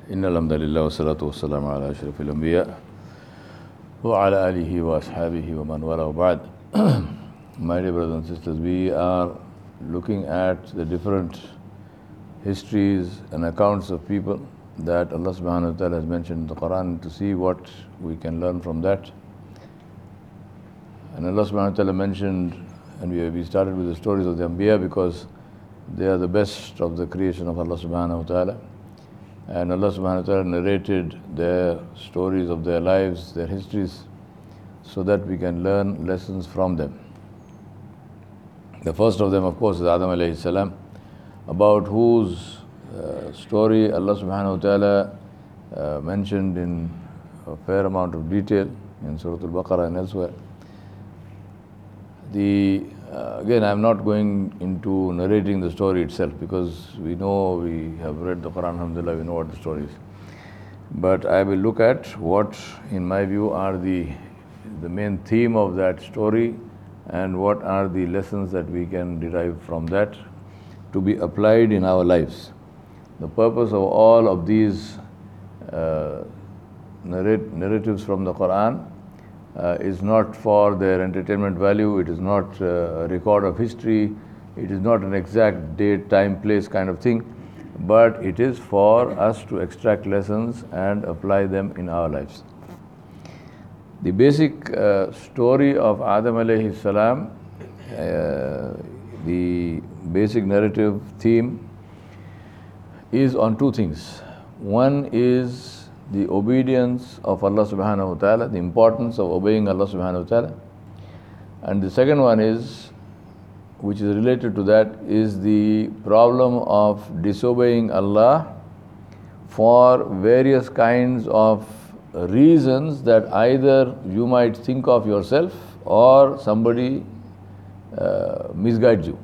إن الحمد لله والصلاة والسلام على أشرف الأنبياء وعلى آله وأصحابه ومن والاه وبعد. My dear brothers and sisters, we are looking at the different histories and accounts of people that Allah subhanahu wa ta'ala has mentioned in the Quran to see what we can learn from that. And Allah subhanahu wa ta'ala mentioned, and we started with the stories of the Anbiya because they are the best of the creation of Allah subhanahu wa ta'ala. And Allah subhanahu wa ta'ala narrated their stories of their lives, their histories, so that we can learn lessons from them. The first of them, of course, is Adam alayhi salam, about whose story Allah subhanahu wa ta'ala mentioned in a fair amount of detail in Surah Al-Baqarah and elsewhere. Again, I'm not going into narrating the story itself because we have read the Quran, alhamdulillah, we know what the story is. But I will look at what, in my view, are the main theme of that story and what are the lessons that we can derive from that to be applied in our lives. The purpose of all of these narratives from the Quran is not for their entertainment value, it is not a record of history, it is not an exact date, time, place kind of thing, but it is for us to extract lessons and apply them in our lives. The basic story of Adam alayhi salam, the basic narrative theme is on two things. One is the obedience of Allah subhanahu wa ta'ala, the importance of obeying Allah subhanahu wa ta'ala. And the second one is, which is related to that, is the problem of disobeying Allah for various kinds of reasons that either you might think of yourself or somebody misguides you.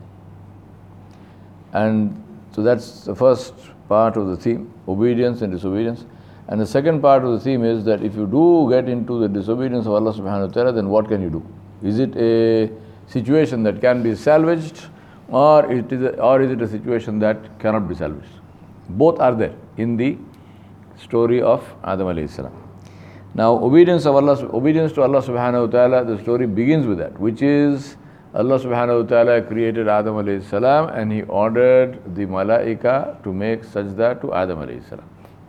And so that's the first part of the theme, obedience and disobedience. And the second part of the theme is that if you do get into the disobedience of Allah subhanahu wa ta'ala, then what can you do? Is it a situation that can be salvaged, or is it a situation that cannot be salvaged? Both are there in the story of Adam alayhi salam. Now, obedience to Allah subhanahu wa ta'ala, the story begins with that, which is Allah subhanahu wa ta'ala created Adam alayhi salam and He ordered the malaika to make sajda to Adam alayhi salam.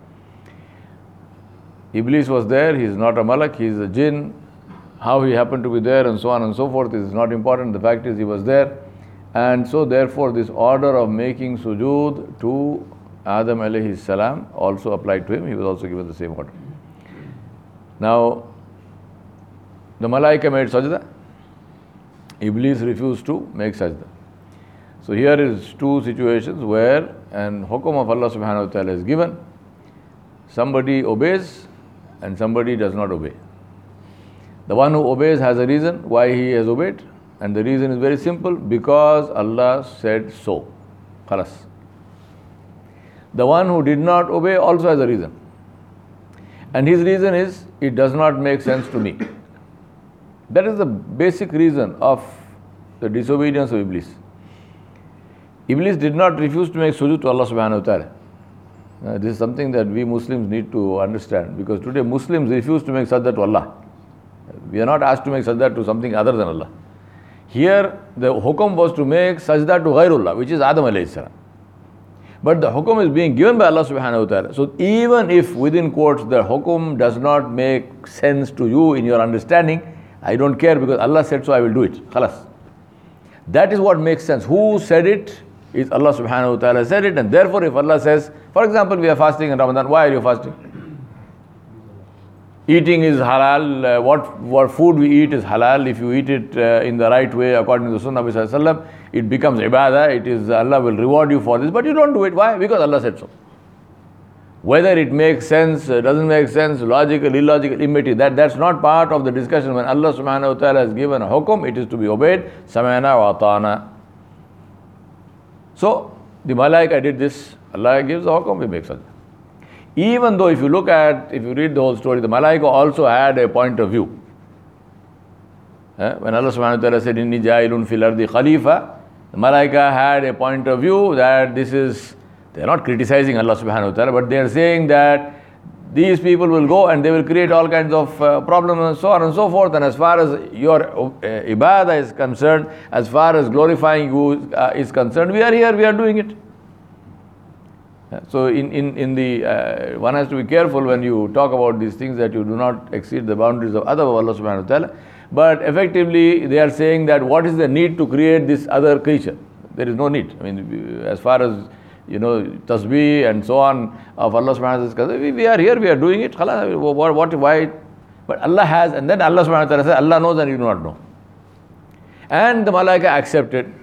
Iblis was there, he is not a malak, he is a jinn. How he happened to be there and so on and so forth is not important. The fact is he was there. And so therefore this order of making sujood to Adam alayhi salam also applied to him. He was also given the same order. Now, the malaika made sajda. Iblis refused to make sajda. So here is two situations where an hukum of Allah subhanahu wa ta'ala is given. Somebody obeys and somebody does not obey. The one who obeys has a reason why he has obeyed, and the reason is very simple, because Allah said so. Khalas. The one who did not obey also has a reason. And his reason is, it does not make sense to me. That is the basic reason of the disobedience of Iblis. Iblis did not refuse to make sujood to Allah subhanahu wa ta'ala. This is something that we Muslims need to understand, because today Muslims refuse to make sajda to Allah. We are not asked to make sajda to something other than Allah. Here the hukum was to make sajda to Ghairullah, which is Adam alayhi salam. But the hukum is being given by Allah subhanahu wa ta'ala. So even if within quotes the hukum does not make sense to you in your understanding, I don't care, because Allah said so, I will do it. Khalas. That is what makes sense. Who said it? Is Allah subhanahu wa ta'ala said it, and therefore if Allah says, for example, we are fasting in Ramadan, why are you fasting? Eating is halal, what food we eat is halal. If you eat it in the right way according to the Sunnah of Nabi sallallahu alaihi wasallam, it becomes ibadah, it is Allah will reward you for this, but you don't do it. Why? Because Allah said so. Whether it makes sense, doesn't make sense, logical, illogical, immaterial, that's not part of the discussion. When Allah subhanahu wa ta'ala has given a hukum, it is to be obeyed. Sami'na wa ata'na. So, the malaika did this, Allah gives the hukum, we make sajda. Even though if you read the whole story, the malaika also had a point of view. When Allah subhanahu wa ta'ala said, Inni ja'ilun fil ardi khalifa, the malaika had a point of view that this is They are not criticizing Allah subhanahu wa ta'ala, but they are saying that these people will go and they will create all kinds of problems and so on and so forth. And as far as your ibadah is concerned, as far as glorifying you is concerned, we are here, we are doing it. So in the one has to be careful when you talk about these things that you do not exceed the boundaries of other of Allah subhanahu wa ta'ala. But effectively they are saying that what is the need to create this other creature? There is no need. I mean, as far as tasbih and so on of Allah subhanahu wa ta'ala, we are here, we are doing it. Why? But Allah has, and then Allah subhanahu wa ta'ala says, Allah knows and you do not know. And the Malaika accepted.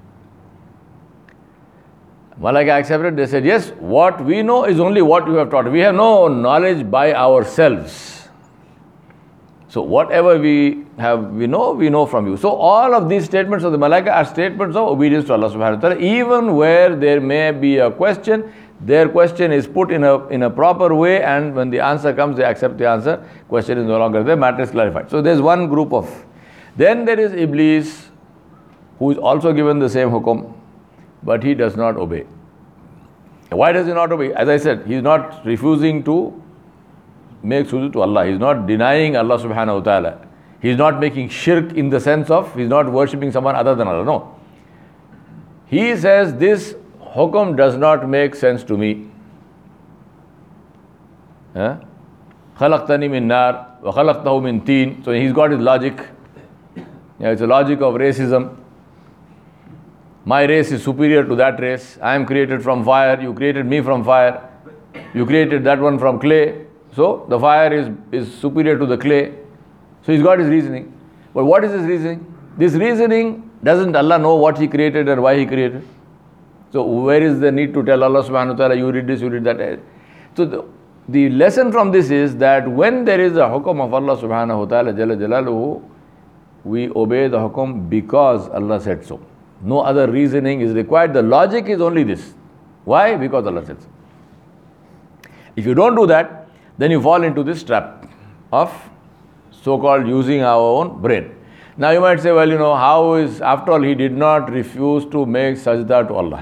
Malaika accepted, they said, yes, what we know is only what you have taught. We have no knowledge by ourselves. So whatever we know from you. So all of these statements of the Malaika are statements of obedience to Allah subhanahu wa ta'ala. Even where there may be a question, their question is put in a proper way, and when the answer comes, they accept the answer. Question is no longer there, matter is clarified. So there's one group of. Then there is Iblis, who is also given the same hukum, but he does not obey. Why does he not obey? As I said, he is not refusing to make sujood to Allah. He is not denying Allah subhanahu wa ta'ala. He is not making shirk in the sense of he is not worshipping someone other than Allah. No. He says this hukum does not make sense to me. خَلَقْتَنِي مِن نَارٍ وَخَلَقْتَهُ مِن طِينٍ. So he's got his logic. It's a logic of racism. My race is superior to that race. I am created from fire. You created me from fire. You created that one from clay. So the fire is superior to the clay. So he's got his reasoning. But what is his reasoning? This reasoning, doesn't Allah know what He created and why He created? So where is the need to tell Allah subhanahu wa ta'ala, you did this, you did that? So the lesson from this is that when there is a hukum of Allah subhanahu wa ta'ala jalla jalaluhu, we obey the hukum because Allah said so. No other reasoning is required. The logic is only this. Why? Because Allah said so. If you don't do that, then you fall into this trap of so-called using our own brain. Now you might say, well, how is, after all, he did not refuse to make sajda to Allah.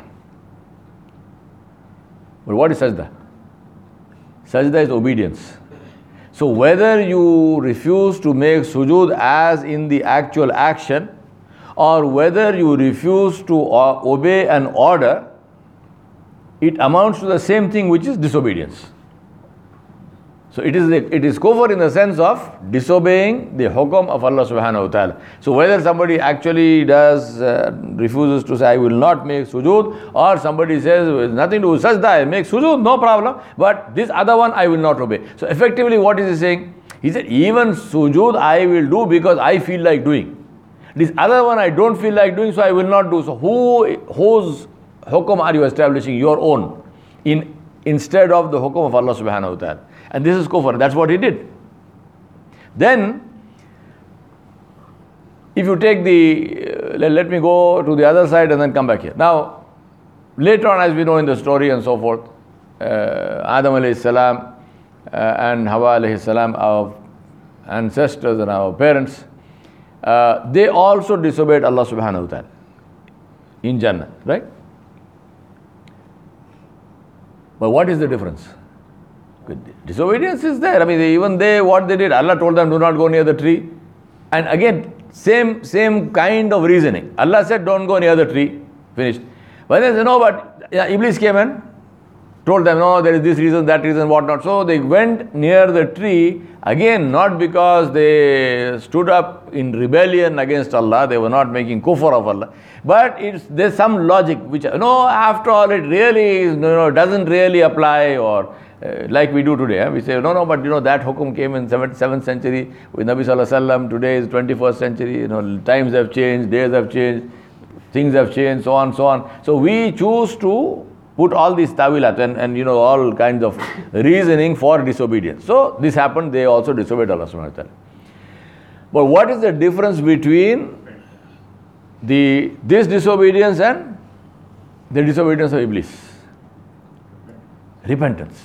But what is sajda? Sajda is obedience. So whether you refuse to make sujood as in the actual action, or whether you refuse to obey an order, it amounts to the same thing, which is disobedience. So it is kufr in the sense of disobeying the hukum of Allah subhanahu wa ta'ala. So whether somebody actually refuses to say, I will not make sujood, or somebody says, it's nothing to do with sajda, I make sujood, no problem, but this other one I will not obey. So effectively what is he saying? He said, even sujood I will do because I feel like doing. This other one I don't feel like doing, so I will not do. So whose hukum are you establishing? Your own, instead of the hukum of Allah subhanahu wa ta'ala. And this is kufr. That's what he did. Then, if you take let me go to the other side and then come back here. Now, later on, as we know in the story and so forth, Adam alayhi salam and Hawa alayhi salam, our ancestors and our parents, they also disobeyed Allah subhanahu wa ta'ala in Jannah, right? But what is the difference? Disobedience is there. I mean, what they did, Allah told them, do not go near the tree. And again, same kind of reasoning. Allah said, don't go near the tree. Finished. But they said, no, but Iblis came and told them, no, there is this reason, that reason, whatnot. So they went near the tree, again, not because they stood up in rebellion against Allah, they were not making kufr of Allah, but there's some logic which, after all, it really doesn't really apply, or like we do today. We say, no, but that hukum came in 7th century with Nabi Sallallahu Alaihi Wasallam. Today is 21st century, times have changed, days have changed, things have changed, so on, so on. So we choose to put all these tawilat and all kinds of reasoning for disobedience. So this happened, they also disobeyed Allah subhanahu wa ta'ala. But what is the difference between this disobedience and the disobedience of Iblis? Repentance.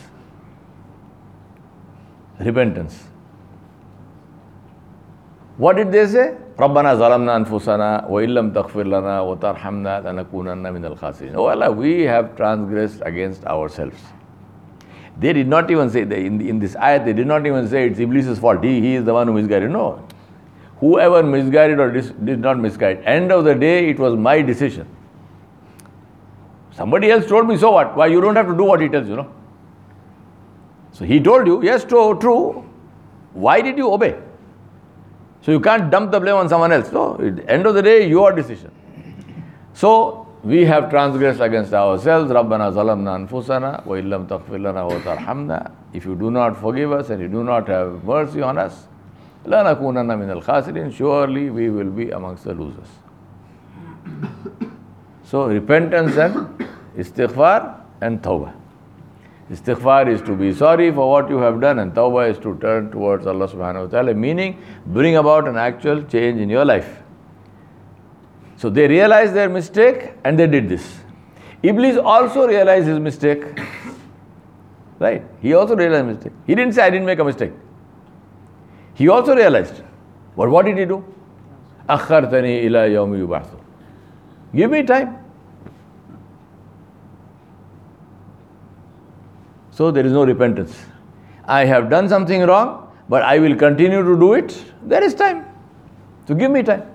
What did they say? رَبَّنَا ظَلَمْنَا أَنفُسَنَا وَإِن لَّمْ تَغْفِرْ لَنَا وَتَرْحَمْنَا لَنَكُونَنَّ مِنَ الْخَاسِرِينَ. Oh Allah, we have transgressed against ourselves. They did not even say, in this ayat, they did not even say it's Iblis' fault. He is the one who misguided. No. Whoever misguided or did not misguide, end of the day, it was my decision. Somebody else told me, so what? Why, you don't have to do what he tells you, So he told you, yes, true. Why did you obey? So you can't dump the blame on someone else. No, at the end of the day, your decision. So we have transgressed against ourselves. رَبَّنَا ظَلَمْنَا أَنفُسَنَا وَإِن لَّمْ تَغْفِرْ لَنَا وَتَرْحَمْنَا. If you do not forgive us and you do not have mercy on us, لَنَكُونَنَّ مِنَ الْخَاسِرِينَ. Surely we will be amongst the losers. So repentance and istighfar and tawbah. Istighfar is to be sorry for what you have done, and tawbah is to turn towards Allah subhanahu wa ta'ala, meaning bring about an actual change in your life. So they realized their mistake and they did this. Iblis also realized his mistake. Right? He also realized his mistake. He didn't say, I didn't make a mistake. He also realized. But what did he do? أَخَّرْتَنِي إِلَى يَوْمِ يُبْعَثُونَ. Give me time. So there is no repentance. I have done something wrong, but I will continue to do it. There is time. So give me time.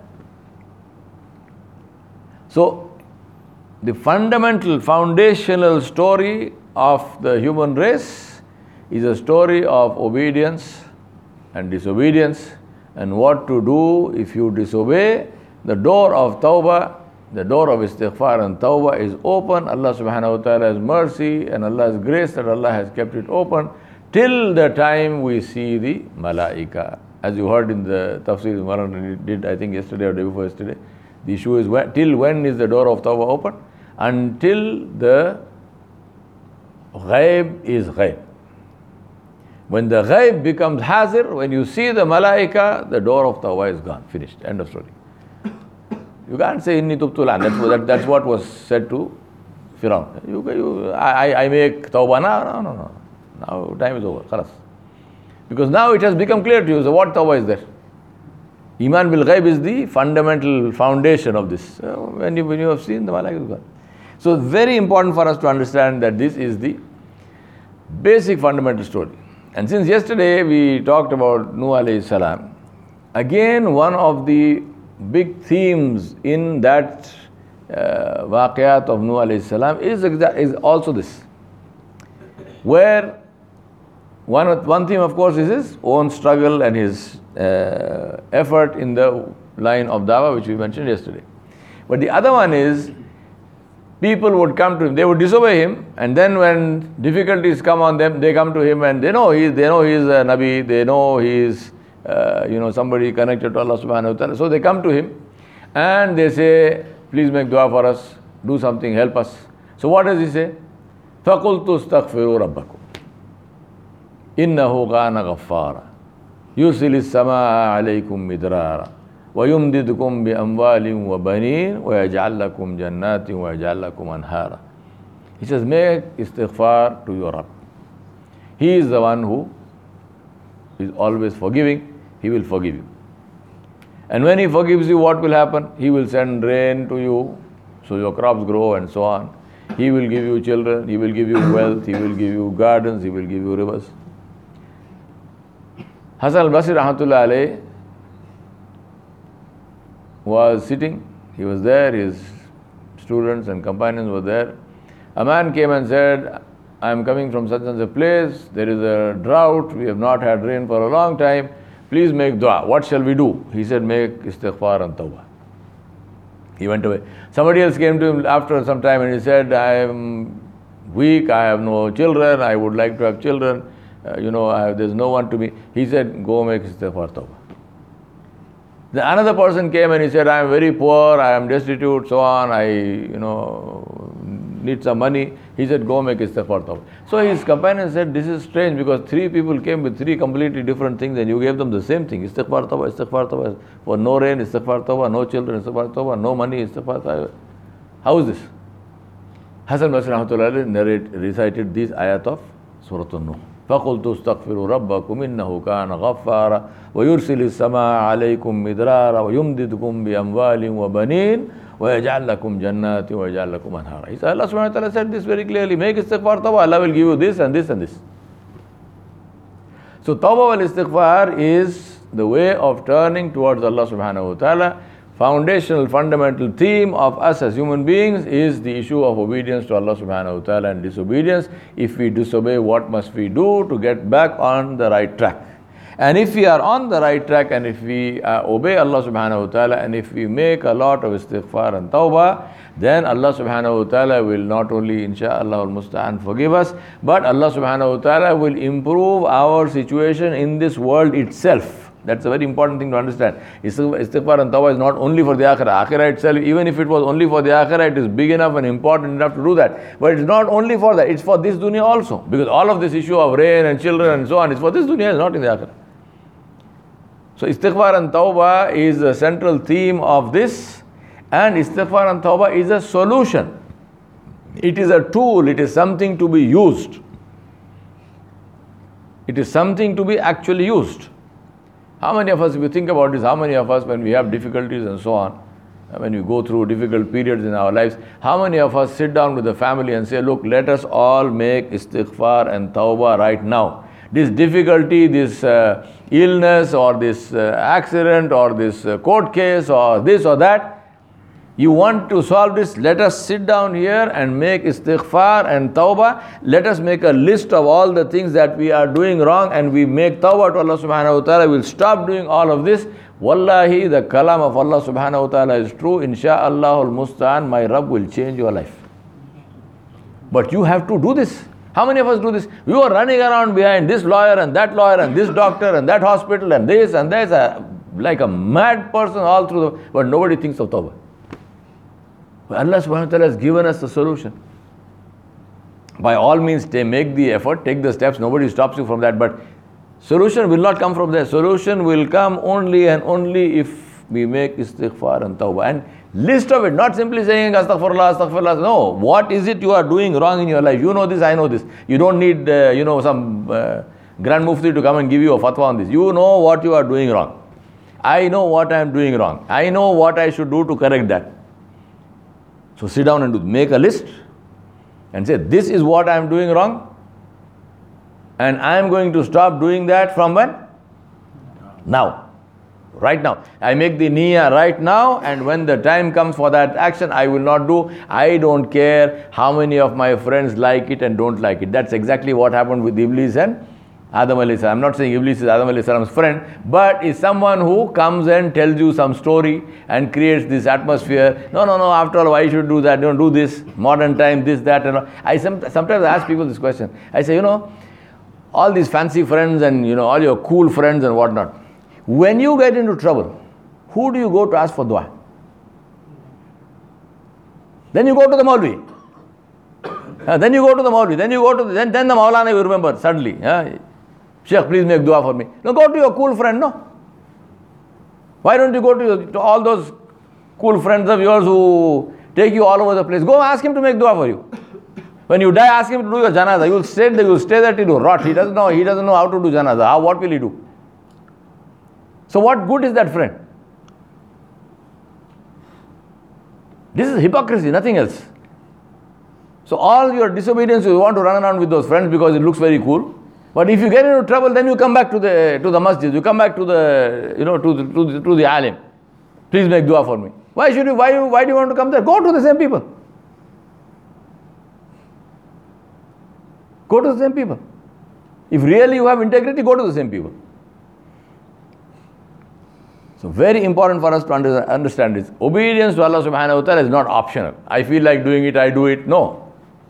So the fundamental, foundational story of the human race is a story of obedience and disobedience, and what to do if you disobey. The door of tawbah, the door of istighfar and tawbah is open. Allah subhanahu wa ta'ala has mercy and Allah's grace that Allah has kept it open till the time we see the malaika. As you heard in the tafsir Maran did, I think yesterday or day before yesterday, the issue is till when is the door of tawbah open? Until the ghaib is ghaib. When the ghaib becomes hazir, when you see the malaika, the door of tawbah is gone, finished, end of story. You can't say inni tubtu lan. That's what was said to Firaun. I make tawbah now. No. Now time is over. Khalas. Because now it has become clear to you. So what tawbah is there? Iman bil ghaib is the fundamental foundation of this. When you have seen the malaika is gone. So very important for us to understand that this is the basic fundamental story. And since yesterday we talked about Nuh alayhi salam, again one of the big themes in that waqiyat of Nuh alayhi salam is also this, where one theme of course is his own struggle and his effort in the line of dawah, which we mentioned yesterday. But the other one is people would come to him, they would disobey him, and then when difficulties come on them, they come to him and they know he is a Nabi, they know he is somebody connected to Allah subhanahu wa ta'ala. So they come to him and they say, please make dua for us, do something, help us. So what does he say? فَقُلْتُ اسْتَغْفِرُوا رَبَّكُمْ إِنَّهُ كَانَ غَفَّارًا يُرْسِلِ السَّمَاءَ عَلَيْكُمْ مِدْرَارًا وَيُمْدِدْكُمْ بِأَمْوَالٍ وَبَنِينَ وَيَجْعَلْ لَكُمْ جَنَّاتٍ وَيَجْعَلْ لَكُمْ أَنْهَارًا. He says, make istighfar to your Rabb. He is the one who is always forgiving. He will forgive you. And when he forgives you, what will happen? He will send rain to you, so your crops grow and so on. He will give you children, he will give you wealth, he will give you gardens, he will give you rivers. Hasan al-Basri rahmatullah alayh was sitting, he was there, his students and companions were there. A man came and said, I am coming from such and such a place, there is a drought, we have not had rain for a long time, please make dua. What shall we do? He said, make istighfar and tawbah. He went away. Somebody else came to him after some time and he said, I am weak, I have no children, I would like to have children, there's no one to me. He said, go make istighfar, tawbah. Then another person came and he said, I am very poor, I am destitute, so on, I need some money. He said, go make istighfar, tawbah. So his companion said, this is strange because three people came with three completely different things and you gave them the same thing. Istighfar, tawbah, for no rain, istighfar, tawbah, no children, istighfar, tawbah, no money, istighfar, tawbah. How is this? Hasan Basri rahmatullah recited these ayat of Surah An-Nuh. فَقُلْتُ اسْتَغْفِرُوا رَبَّكُمْ إِنَّهُ كَانَ غَفَّارًا وَيُرْسِلِ السَّمَاءَ عَلَيْكُمْ مِدْرَارًا وَيُمْدِدْكُمْ بِأَمْوَالٍ وَبَنِينَ وَيَجْعَلْ لَكُمْ جَنَّاتٍ وَيَجْعَلْ لَكُمْ أَنْهَارًا. He said, Allah subhanahu wa ta'ala said this very clearly. Make istighfar tawbah, Allah will give you this and this and this. So tawbah wal istighfar is the way of turning towards Allah subhanahu wa ta'ala. Foundational, fundamental theme of us as human beings is the issue of obedience to Allah subhanahu wa ta'ala and disobedience. If we disobey, what must we do to get back on the right track? And if we are on the right track and if we obey Allah subhanahu wa ta'ala and if we make a lot of istighfar and tawbah, then Allah subhanahu wa ta'ala will not only insha'Allah al-musta'an forgive us, but Allah subhanahu wa ta'ala will improve our situation in this world itself. That's a very important thing to understand. Istighfar and tawbah is not only for the akhirah. Akhirah itself, even if it was only for the akhirah, it is big enough and important enough to do that. But it's not only for that, it's for this dunya also. Because all of this issue of rain and children and so on is for this dunya, it's not in the akhirah. So istighfar and tawbah is a central theme of this, and istighfar and tawbah is a solution. It is a tool, it is something to be used. It is something to be actually used. How many of us, if you think about this, how many of us when we have difficulties and so on, when we go through difficult periods in our lives, how many of us sit down with the family and say, look, let us all make istighfar and tawbah right now. This difficulty, this illness or this accident or this court case or this or that, you want to solve this, let us sit down here and make istighfar and tawbah. Let us make a list of all the things that we are doing wrong and we make tawbah to Allah subhanahu wa ta'ala. We'll stop doing all of this. Wallahi, the kalam of Allah subhanahu wa ta'ala is true. Insha'Allah al-musta'an, my Rabb will change your life. But you have to do this. How many of us do this? You are running around behind this lawyer and this doctor and that hospital and this and that, like a mad person all through the, but nobody thinks of tawbah. But Allah subhanahu wa ta'ala has given us the solution. By all means, make the effort, take the steps, nobody stops you from that, but solution will not come from there. Solution will come only and only if we make istighfar and tawbah. And list of it, not simply saying astaghfirullah, astaghfirullah. No, what is it you are doing wrong in your life? You know this, I know this. You don't need, some Grand Mufti to come and give you a fatwa on this. You know what you are doing wrong. I know what I am doing wrong. I know what I should do to correct that. So sit down and make a list and say, this is what I am doing wrong and I am going to stop doing that from when? Now. Right now. I make the niyyah right now, and when the time comes for that action, I will not do. I don't care how many of my friends like it and don't like it. That's exactly what happened with Iblis and Adam alayhi salam. I'm not saying Iblis is Adam alayhi salam's friend, but is someone who comes and tells you some story and creates this atmosphere. No, after all, why you should do that? Don't do this. Modern time, this, that, and all. I sometimes ask people this question. I say, all these fancy friends and, all your cool friends and whatnot. When you get into trouble, who do you go to ask for dua? Then you go to the Maulvi. Then you go to the Maulvi. Then the Maulana you remember suddenly. Sheikh, please make dua for me. No, go to your cool friend, no? Why don't you go to all those cool friends of yours who take you all over the place? Go ask him to make dua for you. When you die, ask him to do your janazah. You will stay there till you rot. He doesn't know how to do janazah. What will he do? So what good is that friend? This is hypocrisy, nothing else. So all your disobedience, you want to run around with those friends because it looks very cool. But if you get into trouble, then you come back to the masjid. You come back to the to the alim. Please make dua for me. Why do you want to come there? Go to the same people. Go to the same people. If really you have integrity, go to the same people. So very important for us to understand this. Obedience to Allah subhanahu wa ta'ala is not optional. I feel like doing it, I do it. No.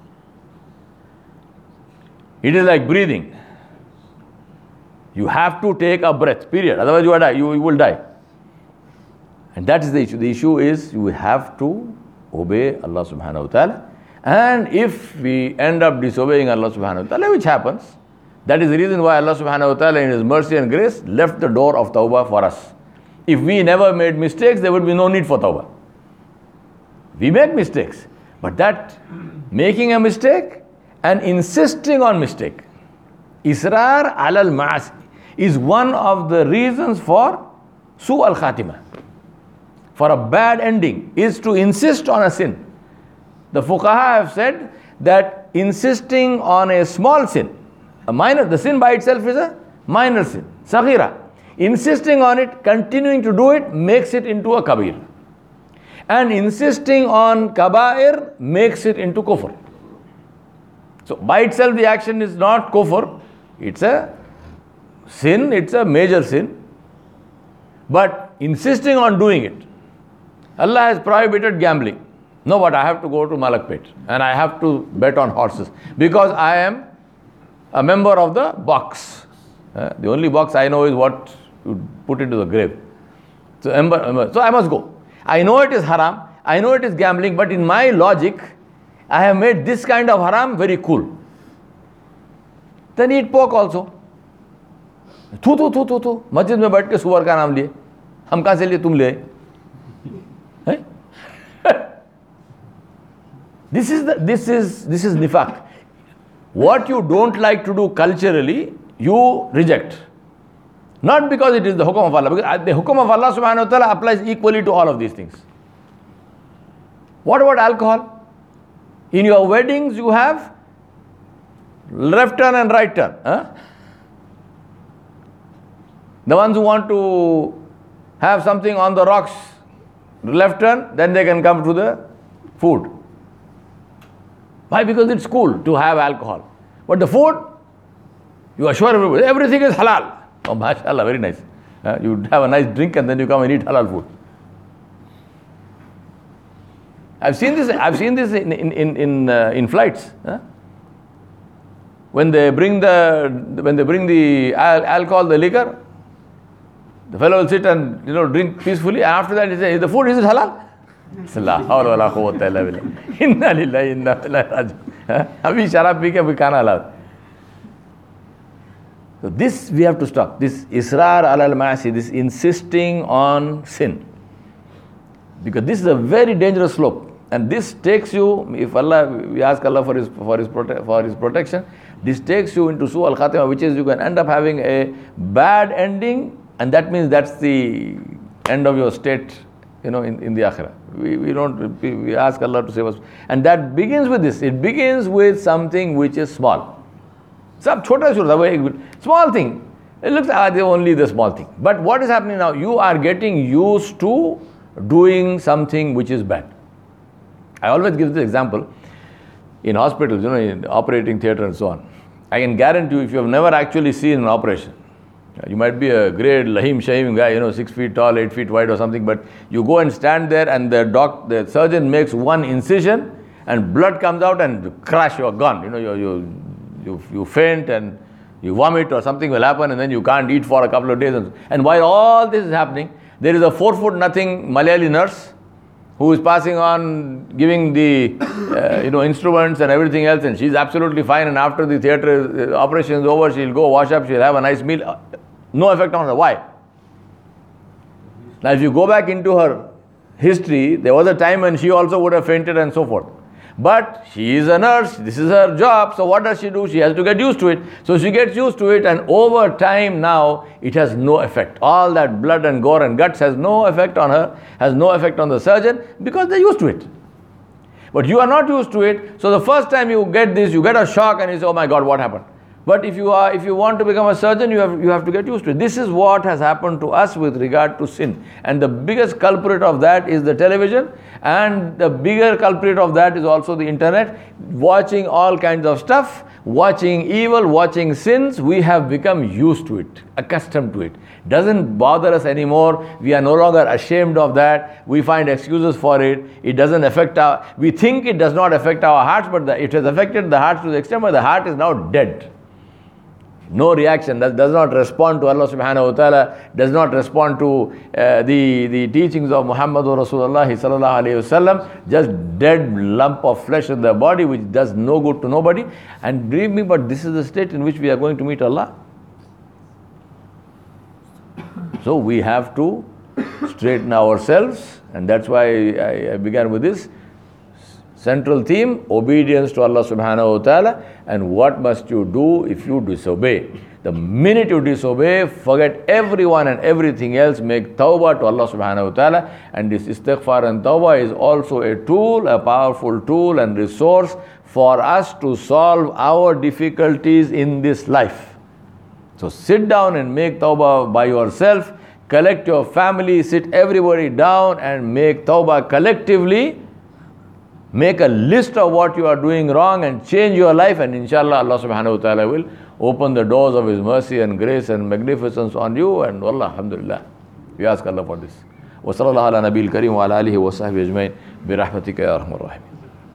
It is like breathing. You have to take a breath, period. Otherwise you will die. And that is the issue. The issue is you have to obey Allah subhanahu wa ta'ala. And if we end up disobeying Allah subhanahu wa ta'ala, which happens, that is the reason why Allah subhanahu wa ta'ala in His mercy and grace left the door of tawbah for us. If we never made mistakes, there would be no need for tawbah. We make mistakes. But that making a mistake and insisting on mistake Israr alal ma'asi is one of the reasons for su al khatima, for a bad ending, is to insist on a sin. The fuqaha have said that insisting on a small sin, a minor, the sin by itself is a minor sin, saghira. Insisting on it, continuing to do it, makes it into a kabir. And insisting on kabair makes it into kufr. So by itself the action is not kufr, it's a sin, it's a major sin. But insisting on doing it, Allah has prohibited gambling. No, but I have to go to Malakpet and I have to bet on horses because I am a member of the box. The only box I know is what you put into the grave. So I must go. I know it is haram, I know it is gambling, but in my logic, I have made this kind of haram very cool. Then eat pork also. थू मस्जिद में बैठ के सुअर का नाम लिए, हम कहाँ से लिए, तुम ले. This is nifaq. What you don't like to do culturally, you reject. Not because it is the hukum of Allah, because the hukum of Allah subhanahu wa ta'ala applies equally to all of these things. What about alcohol? In your weddings you have left turn and right turn. The ones who want to have something on the rocks, left turn, then they can come to the food. Why? Because it's cool to have alcohol. But the food, you assure everybody, everything is halal. Oh, mashallah, very nice. You have a nice drink and then you come and eat halal food. I've seen this in flights. When they bring the alcohol, the liquor, the fellow will sit and drink peacefully. And after that, he says, "The food, is it halal?" Inna lillahi inna ilaihi raji'un. Abhi sharab pee ke abhi khana halal. So this we have to stop. This israr alal ma'asi, this insisting on sin, because this is a very dangerous slope, and this takes you. If Allah, we ask Allah for his protection, this takes you into su al khatima, which is you can end up having a bad ending, and that means that's the end of your state. In the akhirah. We ask Allah to save us. And that begins with this. It begins with something which is small. Small thing. It looks like only the small thing. But what is happening now? You are getting used to doing something which is bad. I always give this example. In hospitals, in operating theatre and so on. I can guarantee you, if you have never actually seen an operation, you might be a great Lahim Shahim guy, 6 feet tall, 8 feet wide or something, but you go and stand there and the surgeon makes one incision and blood comes out and crash, you are gone. You faint and you vomit or something will happen and then you can't eat for a couple of days. And while all this is happening, there is a 4'0" Malayali nurse who is passing on, giving the instruments and everything else, and she's absolutely fine. And after the theatre operation is over, she'll go wash up, she'll have a nice meal. No effect on her. Why? Now, if you go back into her history, there was a time when she also would have fainted and so forth. But she is a nurse, this is her job, so what does she do? She has to get used to it. So she gets used to it, and over time now, it has no effect. All that blood and gore and guts has no effect on her, has no effect on the surgeon, because they're used to it. But you are not used to it, so the first time you get this, you get a shock and you say, "Oh my God, what happened?" But if you want to become a surgeon, you have to get used to it. This is what has happened to us with regard to sin. And the biggest culprit of that is the television, and the bigger culprit of that is also the internet. Watching all kinds of stuff, watching evil, watching sins, we have become used to it, accustomed to it. Doesn't bother us anymore. We are no longer ashamed of that. We find excuses for it. It doesn't affect we think it does not affect our hearts, but it has affected the hearts to the extent where the heart is now dead. No reaction, does not respond to Allah subhanahu wa ta'ala, does not respond to the teachings of Muhammadur Rasulullah sallallahu alayhi wasallam, just dead lump of flesh in the body which does no good to nobody. And believe me, but this is the state in which we are going to meet Allah. So we have to straighten ourselves, and that's why I began with this. Central theme, obedience to Allah subhanahu wa ta'ala. And what must you do if you disobey? The minute you disobey, forget everyone and everything else, make tawbah to Allah subhanahu wa ta'ala. And this istighfar and tawbah is also a tool, a powerful tool and resource for us to solve our difficulties in this life. So sit down and make tawbah by yourself, collect your family, sit everybody down and make tawbah collectively. Make a list of what you are doing wrong and change your life, and inshallah Allah subhanahu wa ta'ala will open the doors of His mercy and grace and magnificence on you, and wallah, alhamdulillah. We ask Allah for this. Wa sallallahu ala nabil kareem wa ala alihi wa sahbihi ajmain bi rahmatika ya arhamar rahimin.